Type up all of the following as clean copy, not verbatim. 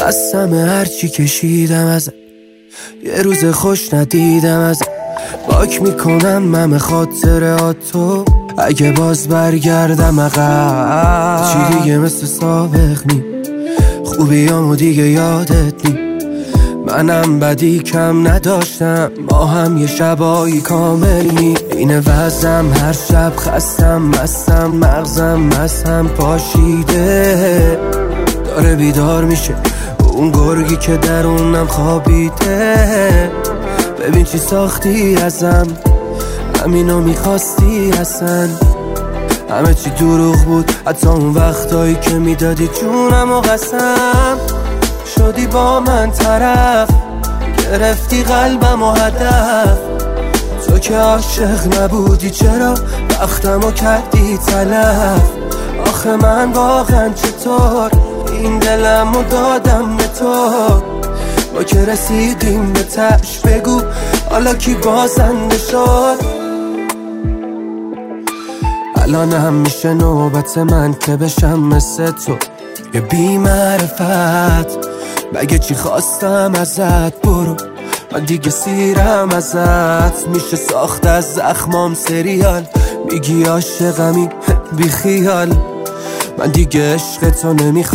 خستم هرچی کشیدم ازت، یه روز خوش ندیدم ازت. باک میکنم همه خاطراتو، اگه باز برگردم عقب چی دیگه مثل سابق نی، خوبیامو دیگه یادت نی. منم بدی کم نداشتم، ما هم یه شبایی کامل نی. این وزم هر شب خستم مستم، مغزم مستم پاشیده، داره بیدار میشه اون گرگی که درونم خوابیده. ببین چی ساختی ازم، همینو میخواستی اصلا. همه چی دروغ بود، حتی اون وقتایی که میدادی جونم و قسم. شدی با من طرف، گرفتی قلبم و هدف. تو که عاشق نبودی چرا وقتمو کردی تلف؟ آخه من واقعا چطور این دلمو دادم به تو؟ ما که رسیدیم به تش، بگو حالا کی بازنده شد؟ الان هم میشه نوبت من که بشم مثل تو، یه بی معرفت. مگه چی خواستم ازت؟ برو من دیگه سیرم ازت. میشه ساخت از زخمام سریال، میگی عاشقمی بی خیال. من دیگه عشق تو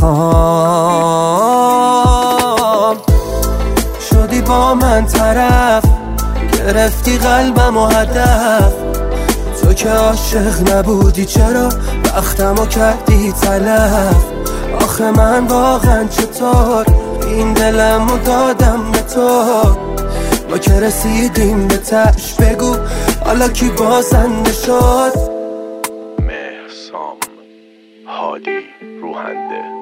نمیخوام. شدی با من طرف، گرفتی قلبم و هدف. تو که عاشق نبودی چرا وقتمو کردی تلف؟ آخه من واقعا چطور این دلمو دادم به تو؟ ما که رسیدیم به تش، بگو حالا کی بازنده شد؟ مهرسام هادی روحنده.